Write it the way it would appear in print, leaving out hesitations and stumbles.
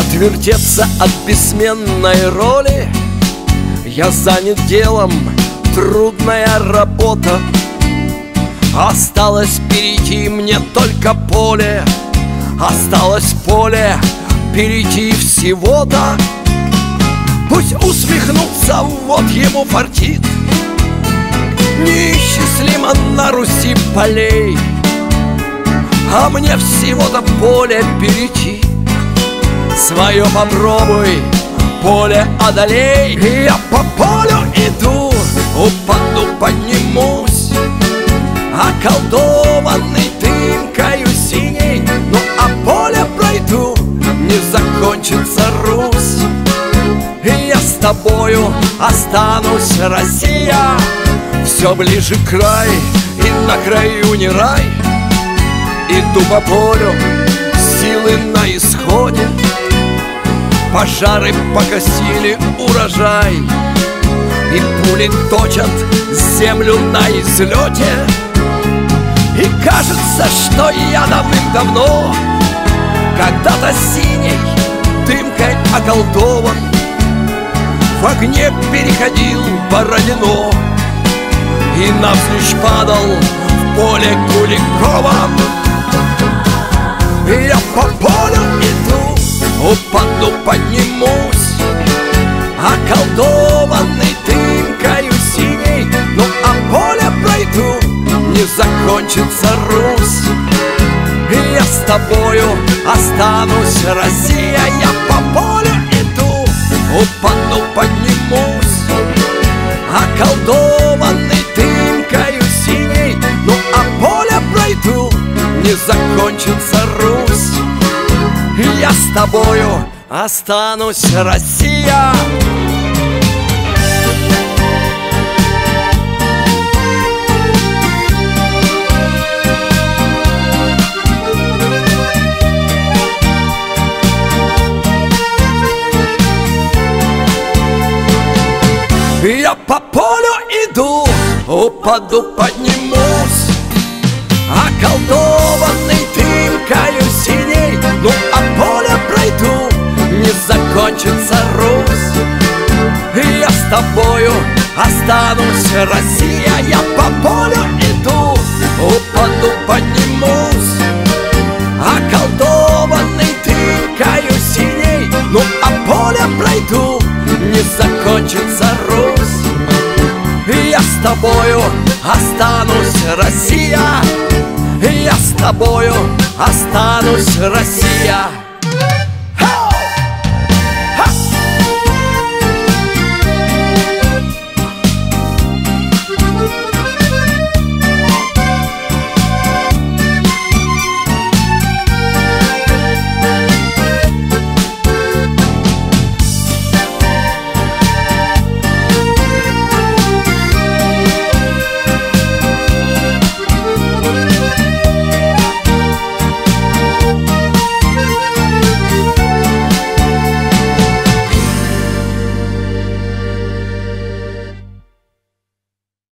Отвертеться от бессменной роли. Я занят делом, трудная работа. Осталось перейти мне только поле. Осталось поле перейти всего-то. Пусть усмехнутся, вот ему фартит. Неисчислимо на Руси полей, а мне всего-то поле перейти. Свое попробуй, поле одолей. Я по полю иду, упаду, поднимусь, околдованный дымкою синей. Ну а поле пройду, не закончится Русь. И я с тобою останусь, Россия. Все ближе край, и на краю не рай. Иду по полю, силы на исходе. Пожары покосили урожай, и пули точат землю на излете. И кажется, что я давным-давно когда-то синей дымкой околдован, в огне переходил Бородино и навзничь падал в поле Куликова. И я по полю иду, упаду, поднимусь, околдованный дымкою синей. Ну а поле пройду, не закончится Русь. И я с тобою останусь, Россия. Я по полю иду, упаду, поднимусь, околдованный дымкою синей. Ну а поле пройду, не закончится Русь. И я с тобою останусь, Россия. Я по полю иду, упаду, поднимусь, околдованный дымкою синей. Ну а поле пройду, не закончится Русь. И я с тобою останусь, Россия. Я по полю иду, упаду, поднимусь, околдованный дымкою синей. Ну а поле пройду, не закончится Русь. И я с тобою останусь, Россия. И я с тобою останусь, Россия.